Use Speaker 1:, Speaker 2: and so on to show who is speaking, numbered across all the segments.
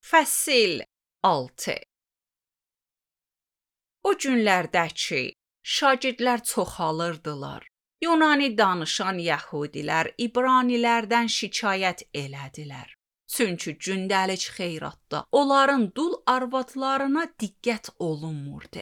Speaker 1: Fəsil 6. O günlərdə ki, şagirdlər çoxalırdılar, Yunani danışan yəhudilər İbranilərdən şikayət elədilər. Çünki gündəlik xeyratda onların dul arvadlarına diqqət olunmurdu.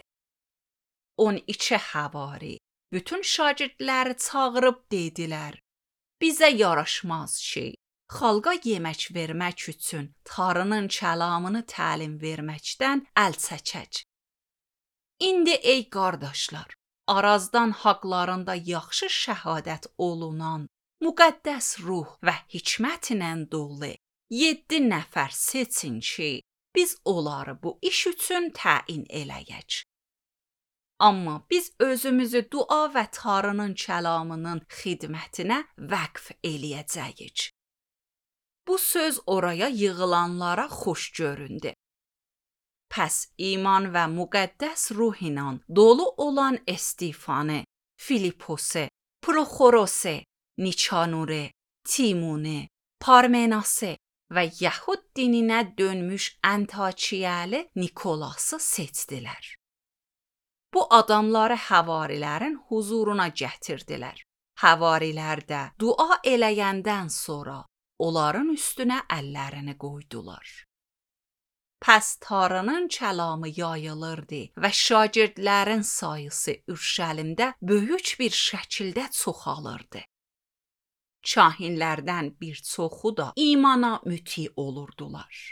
Speaker 1: 12 həvari bütün şagirdləri çağırıb dedilər: Bizə yaraşmaz ki, xalqa yemək vermək üçün Tanrının kəlamını təlim verməkdən əl çəkək. İndi ey qardaşlar, Arazdan haqlarında yaxşı şəhadət olunan, müqəddəs ruh və hikmətlə dolu 7 nəfər seçin ki, biz onları bu iş üçün təyin eləyək. Amma biz özümüzü dua və Tanrının kəlamının xidmətinə vəqf eləyəcəyik. Bu söz oraya yığılanlara xoş göründü. Pəs iman və müqəddəs ruh ilə dolu olan Estifanı, Filiposu, Proxorose, Nikanore, Timone, Parmenase və Yəhud dininə dönmüş Antakiyalı Nikolası seçdilər. Bu adamları həvarilərin huzuruna gətirdilər. Həvarilər də dua eləyəndən sonra onların üstünə əllərini qoydular. Pəs Tanrının kəlamı yayılırdı və şagirdlərin sayısı Ürşəlimdə böyük bir şəkildə çoxalırdı. Kahinlərdən bir çoxu da imana müti olurdular.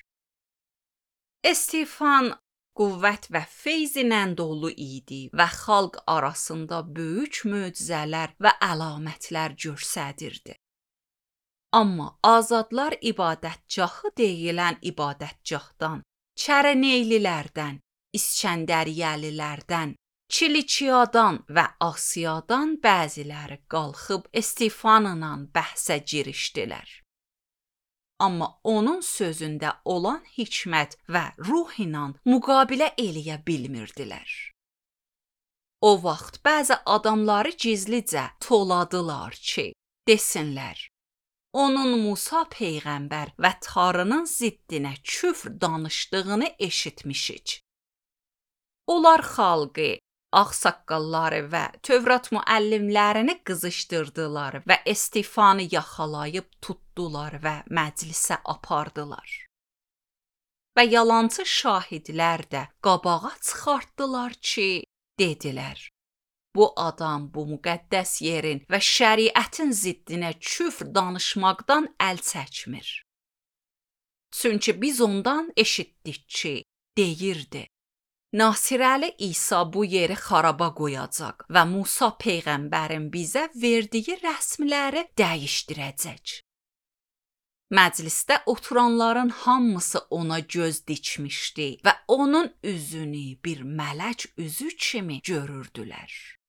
Speaker 1: Estifan qüvvət və feyz ilə dolu idi və xalq arasında böyük möcüzələr və əlamətlər göstərirdi. Amma azadlar ibadətgahı deyilən ibadətgahdan, Çərəneylilərdən, İskəndəriyyəlilərdən, Kilikiyadan və Asiyadan bəziləri qalxıb Estifanla bəhsə girişdilər. Amma onun sözündə olan hikmət və ruh ilə müqabilə eləyə bilmirdilər. O vaxt bəzi adamları gizlicə toladılar ki, desinlər: Onun Musa peyğəmbər və Tanrının ziddinə küfr danışdığını eşitmişik. Onlar xalqı, ağsaqqalları və Tövrat müəllimlərini qızışdırdılar və Estifanı yaxalayıb tutdular və məclisə apardılar. Və yalançı şahidlər də qabağa çıxartdılar ki, dedilər: Bu adam bu müqəddəs yerin və şəriətin ziddinə küfr danışmaqdan əl çəkmir. Çünki biz ondan eşitdik ki, deyirdi: Nasirəli İsa bu yeri xaraba qoyacaq və Musa peyğəmbərin bizə verdiyi rəsmləri dəyişdirəcək. Məclisdə oturanların hamısı ona göz dikmişdi və onun üzünü bir mələk üzü kimi görürdülər.